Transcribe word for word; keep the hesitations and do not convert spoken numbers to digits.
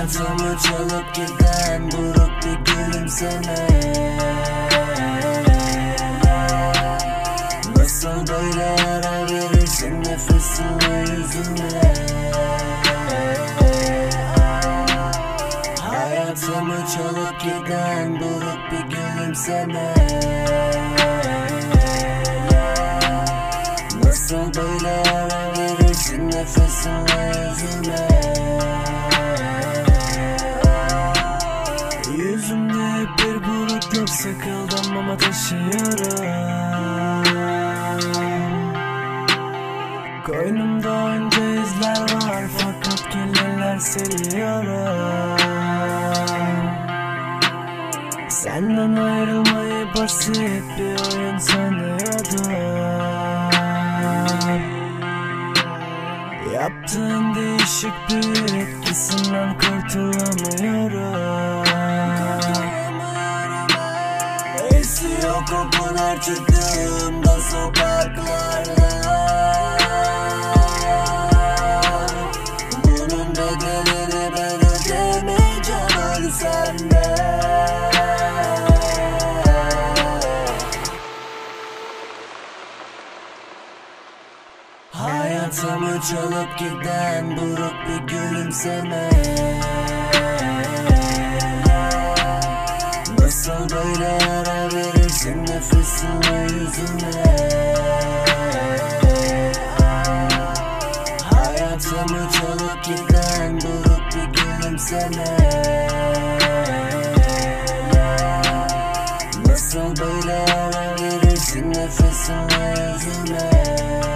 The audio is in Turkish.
Hayatımı çalıp giden buruk bir gülümseme. Nasıl böyle ara verirsin nefesine yüzüme. Hayatımı çalıp giden buruk bir gülümseme. Nasıl böyle ara verirsin nefesine yüzüme. Yüzümde hep bir burukluk, sıkıldım ama taşıyorum. Koynumda önce izler var fakat kirliler siliyorum. Senden ayrılmayı basit bir oyun sanıyordum. Yaptığın değişik bir etkisinden kurtulamıyorum. Esiyor kokular çıktığımda sokaklarda. Bunun bedelini ben ödemeyeceğim ölsem de. Hayatımı çalıp giden buruk bir gülümseme. Nasıl böyle ara verirsin nefesine yüzüme. Hayatımı çalıp giden buruk bir gülümseme. Nasıl böyle ara verirsin nefesine yüzüme.